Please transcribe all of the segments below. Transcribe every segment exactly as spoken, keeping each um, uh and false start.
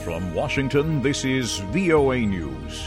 From Washington, this is V O A News.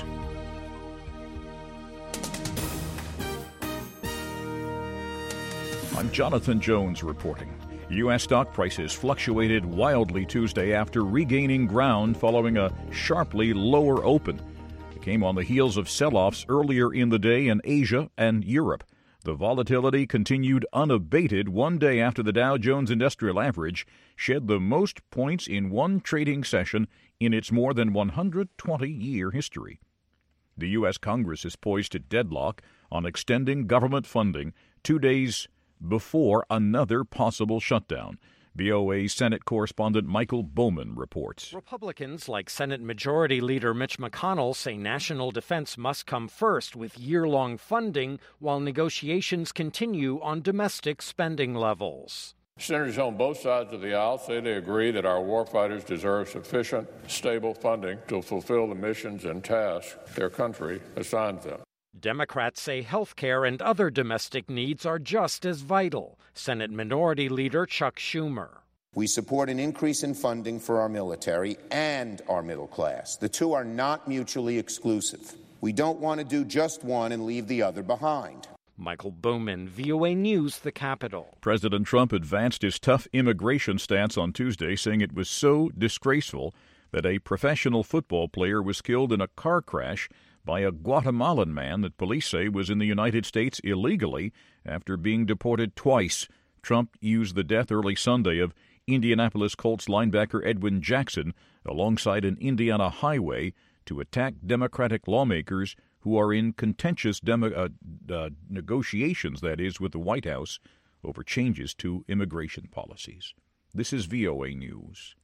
I'm Jonathan Jones reporting. U S stock prices fluctuated wildly Tuesday after regaining ground following a sharply lower open. It came on the heels of sell-offs earlier in the day in Asia and Europe. The volatility continued unabated one day after the Dow Jones Industrial Average shed the most points in one trading session in its more than one hundred twenty year history. The U S Congress is poised to deadlock on extending government funding two days before another possible shutdown. V O A Senate correspondent Michael Bowman reports. Republicans, like Senate Majority Leader Mitch McConnell, say national defense must come first with year-long funding while negotiations continue on domestic spending levels. Senators on both sides of the aisle say they agree that our warfighters deserve sufficient, stable funding to fulfill the missions and tasks their country assigns them. Democrats say health care and other domestic needs are just as vital. Senate Minority Leader Chuck Schumer. We support an increase in funding for our military and our middle class. The two are not mutually exclusive. We don't want to do just one and leave the other behind. Michael Bowman, V O A News, the Capitol. President Trump advanced his tough immigration stance on Tuesday, saying it was so disgraceful that a professional football player was killed in a car crash by a Guatemalan man that police say was in the United States illegally after being deported twice. Trump used the death early Sunday of Indianapolis Colts linebacker Edwin Jackson alongside an Indiana highway to attack Democratic lawmakers who are in contentious demo, uh, uh, negotiations, that is, with the White House over changes to immigration policies. This is V O A News.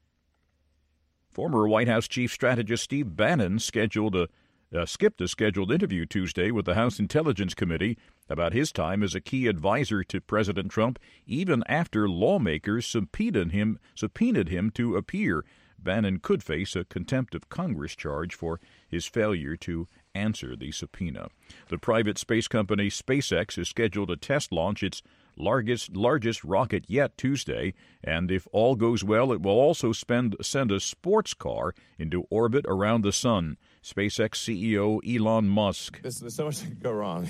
Former White House Chief Strategist Steve Bannon scheduled a Uh, skipped a scheduled interview Tuesday with the House Intelligence Committee about his time as a key advisor to President Trump, even after lawmakers subpoenaed him, subpoenaed him to appear. Bannon could face a contempt of Congress charge for his failure to answer the subpoena. The private space company SpaceX is scheduled to test launch its largest largest rocket yet Tuesday, and if all goes well, it will also spend, send a sports car into orbit around the sun. SpaceX C E O Elon Musk. There's, there's so much that could go wrong.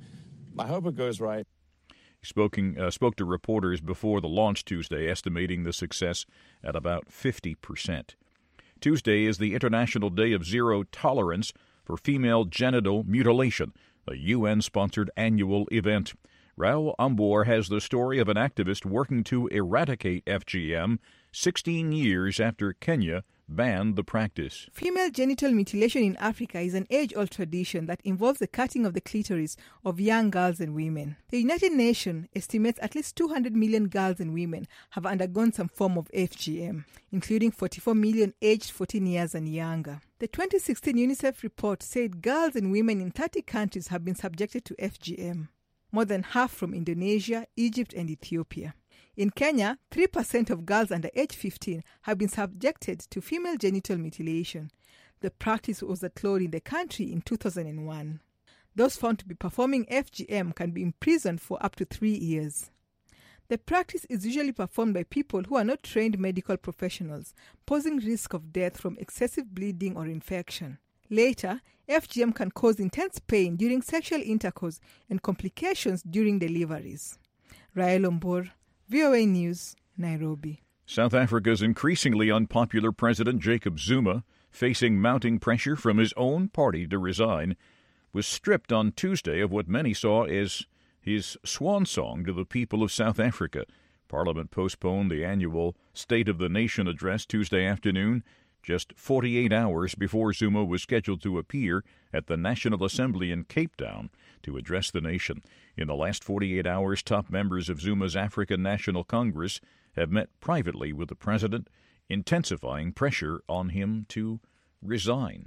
I hope it goes right. He spoke, uh, spoke to reporters before the launch Tuesday, estimating the success at about fifty percent. Tuesday is the International Day of Zero Tolerance for Female Genital Mutilation, a U N-sponsored annual event. Raul Ambor has the story of an activist working to eradicate F G M sixteen years after Kenya banned the practice. Female genital mutilation in Africa is an age-old tradition that involves the cutting of the clitoris of young girls and women. The United Nations estimates at least two hundred million girls and women have undergone some form of F G M, including forty-four million aged fourteen years and younger. The twenty sixteen UNICEF report said girls and women in thirty countries have been subjected to F G M, more than half from Indonesia, Egypt, and Ethiopia. In Kenya, three percent of girls under age fifteen have been subjected to female genital mutilation. The practice was outlawed in the country in two thousand one. Those found to be performing F G M can be imprisoned for up to three years. The practice is usually performed by people who are not trained medical professionals, posing risk of death from excessive bleeding or infection. Later, F G M can cause intense pain during sexual intercourse and complications during deliveries. Rael Ombor, V O A News, Nairobi. South Africa's increasingly unpopular President Jacob Zuma, facing mounting pressure from his own party to resign, was stripped on Tuesday of what many saw as his swan song to the people of South Africa. Parliament postponed the annual State of the Nation address Tuesday afternoon, just forty-eight hours before Zuma was scheduled to appear at the National Assembly in Cape Town to address the nation. In the last forty-eight hours, top members of Zuma's African National Congress have met privately with the president, intensifying pressure on him to resign.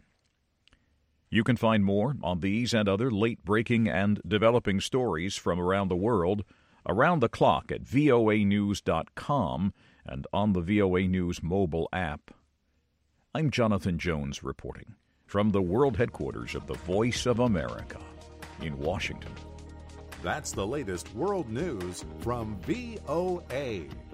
You can find more on these and other late-breaking and developing stories from around the world around the clock at V O A news dot com and on the V O A News mobile app. I'm Jonathan Jones reporting from the world headquarters of the Voice of America in Washington. That's the latest world news from V O A.